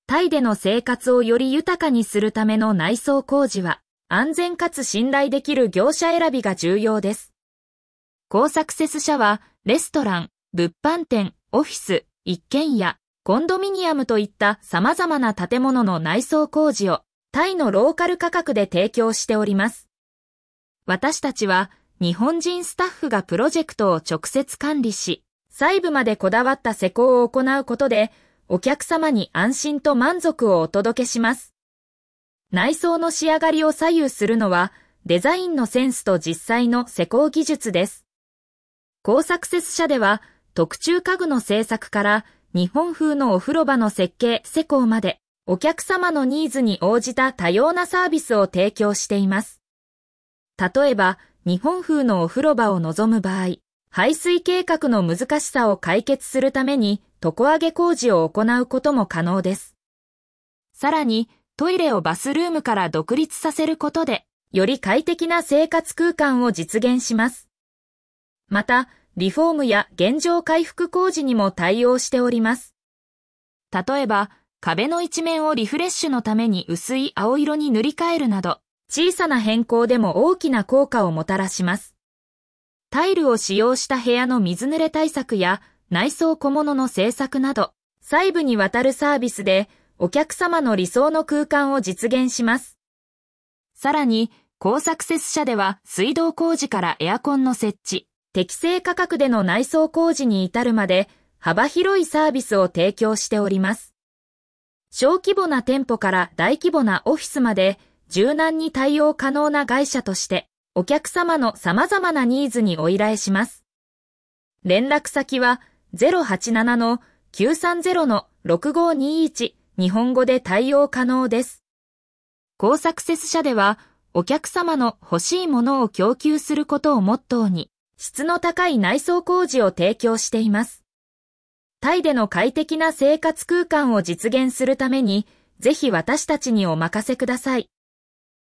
タイでの生活をより豊かにするための内装工事は、安全かつ信頼できる業者選びが重要です。コサクセス社は、レストラン、物販店、オフィス、一軒家、コンドミニアムといった様々な建物の内装工事をタイのローカル価格で提供しております。私たちは日本人スタッフがプロジェクトを直接管理し、細部までこだわった施工を行うことで、お客様に安心と満足をお届けします。内装の仕上がりを左右するのは、デザインのセンスと実際の施工技術です。コサクセス社では、特注家具の製作から日本風のお風呂場の設計・施工までお客様のニーズに応じた多様なサービスを提供しています。例えば日本風のお風呂場を望む場合、排水計画の難しさを解決するために床上げ工事を行うことも可能です。さらにトイレをバスルームから独立させることでより快適な生活空間を実現します。また、リフォームや現状回復工事にも対応しております。例えば、壁の一面をリフレッシュのために薄い青色に塗り替えるなど、小さな変更でも大きな効果をもたらします。タイルを使用した部屋の水濡れ対策や内装小物の製作など、細部にわたるサービスでお客様の理想の空間を実現します。さらに、コサクセス社では水道工事からエアコンの設置、適正価格での内装工事に至るまで幅広いサービスを提供しております。小規模な店舗から大規模なオフィスまで柔軟に対応可能な会社としてお客様の様々なニーズにお依頼します。連絡先は 087-930-6521 日本語で対応可能です。コサクセス社ではお客様の欲しいものを供給することをモットーに質の高い内装工事を提供しています。タイでの快適な生活空間を実現するために、ぜひ私たちにお任せください。